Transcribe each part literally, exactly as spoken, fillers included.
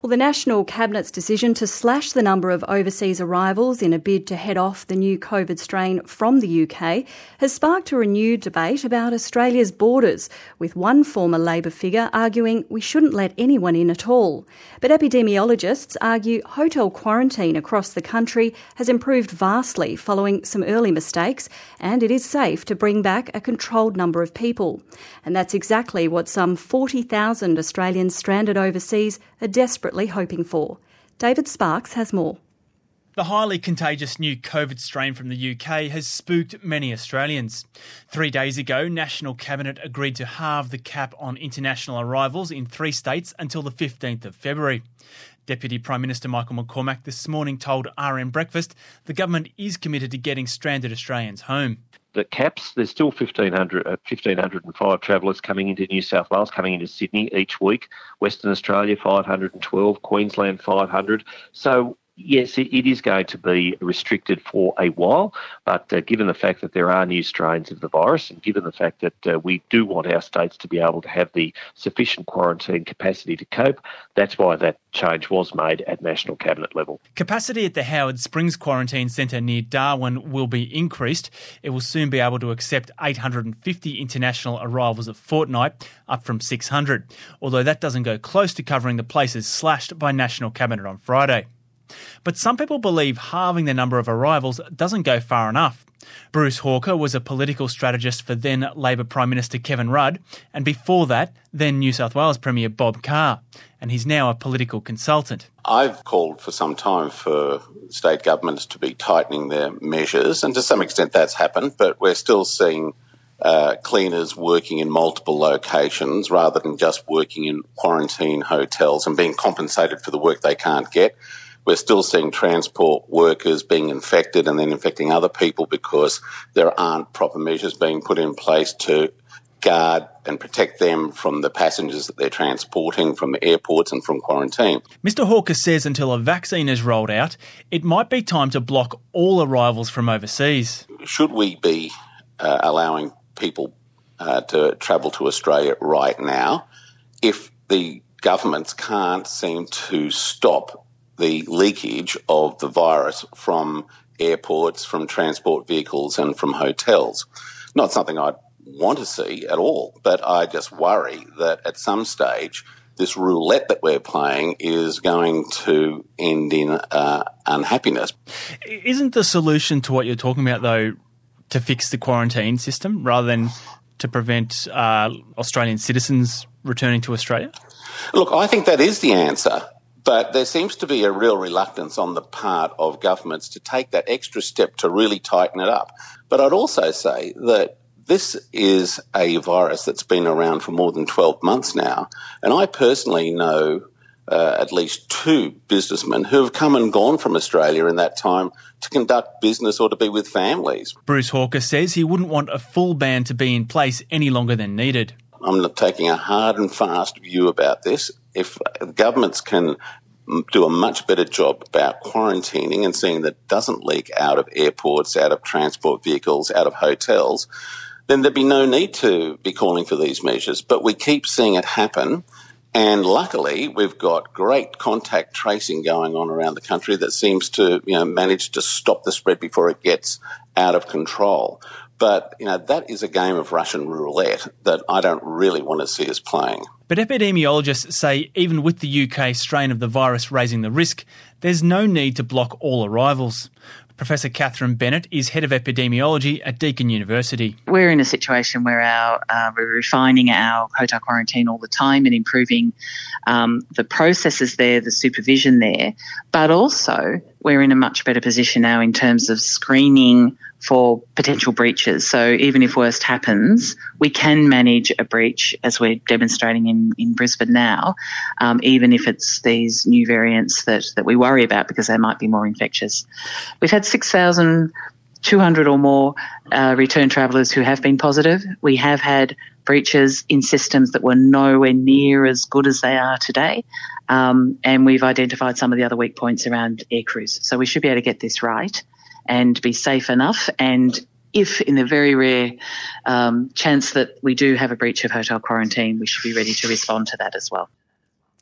Well, the National Cabinet's decision to slash the number of overseas arrivals in a bid to head off the new COVID strain from the U K has sparked a renewed debate about Australia's borders, with one former Labor figure arguing we shouldn't let anyone in at all. But epidemiologists argue hotel quarantine across the country has improved vastly following some early mistakes, and it is safe to bring back a controlled number of people. And that's exactly what some forty thousand Australians stranded overseas are desperately hoping for. David Sparks has more. The highly contagious new COVID strain from the U K has spooked many Australians. Three days ago, National Cabinet agreed to halve the cap on international arrivals in three states until the fifteenth of February. Deputy Prime Minister Michael McCormack this morning told R M Breakfast the government is committed to getting stranded Australians home. The caps, there's still fifteen hundred, uh, one thousand five hundred five travellers coming into New South Wales, coming into Sydney each week. Western Australia, five hundred twelve, Queensland, five hundred. So, yes, it, it is going to be restricted for a while, but uh, given the fact that there are new strains of the virus and given the fact that uh, we do want our states to be able to have the sufficient quarantine capacity to cope, that's why that change was made at National Cabinet level. Capacity at the Howard Springs Quarantine Centre near Darwin will be increased. It will soon be able to accept eight hundred fifty international arrivals a fortnight, up from six hundred, although that doesn't go close to covering the places slashed by National Cabinet on Friday. But some people believe halving the number of arrivals doesn't go far enough. Bruce Hawker was a political strategist for then Labor Prime Minister Kevin Rudd, and before that, then New South Wales Premier Bob Carr, and he's now a political consultant. I've called for some time for state governments to be tightening their measures, and to some extent that's happened, but we're still seeing uh, cleaners working in multiple locations rather than just working in quarantine hotels and being compensated for the work they can't get. We're still seeing transport workers being infected and then infecting other people because there aren't proper measures being put in place to guard and protect them from the passengers that they're transporting from the airports and from quarantine. Mister Hawker says until a vaccine is rolled out, it might be time to block all arrivals from overseas. Should we be uh, allowing people uh, to travel to Australia right now if the governments can't seem to stop the leakage of the virus from airports, from transport vehicles and from hotels? Not something I'd want to see at all, but I just worry that at some stage this roulette that we're playing is going to end in uh, unhappiness. Isn't the solution to what you're talking about, though, to fix the quarantine system rather than to prevent uh, Australian citizens returning to Australia? Look, I think that is the answer. But there seems to be a real reluctance on the part of governments to take that extra step to really tighten it up. But I'd also say that this is a virus that's been around for more than twelve months now. And I personally know uh, at least two businessmen who have come and gone from Australia in that time to conduct business or to be with families. Bruce Hawker says he wouldn't want a full ban to be in place any longer than needed. I'm taking a hard and fast view about this. If governments can do a much better job about quarantining and seeing that it doesn't leak out of airports, out of transport vehicles, out of hotels, then there'd be no need to be calling for these measures. But we keep seeing it happen. And luckily, we've got great contact tracing going on around the country that seems to, you know, manage to stop the spread before it gets out of control. But, you know, that is a game of Russian roulette that I don't really want to see us playing. But epidemiologists say even with the U K strain of the virus raising the risk, there's no need to block all arrivals. Professor Catherine Bennett is Head of Epidemiology at Deakin University. We're in a situation where our, uh, we're refining our hotel quarantine all the time and improving um, the processes there, the supervision there, but also we're in a much better position now in terms of screening for potential breaches. So even if worst happens, we can manage a breach, as we're demonstrating in, in Brisbane now, um, even if it's these new variants that, that we worry about because they might be more infectious. We've had six thousand two hundred or more uh, return travellers who have been positive. We have had breaches in systems that were nowhere near as good as they are today. Um, and we've identified some of the other weak points around air crews. So we should be able to get this right and be safe enough. And if in the very rare um, chance that we do have a breach of hotel quarantine, we should be ready to respond to that as well.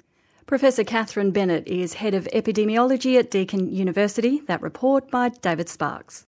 Professor Catherine Bennett is Head of Epidemiology at Deakin University. That report by David Sparks.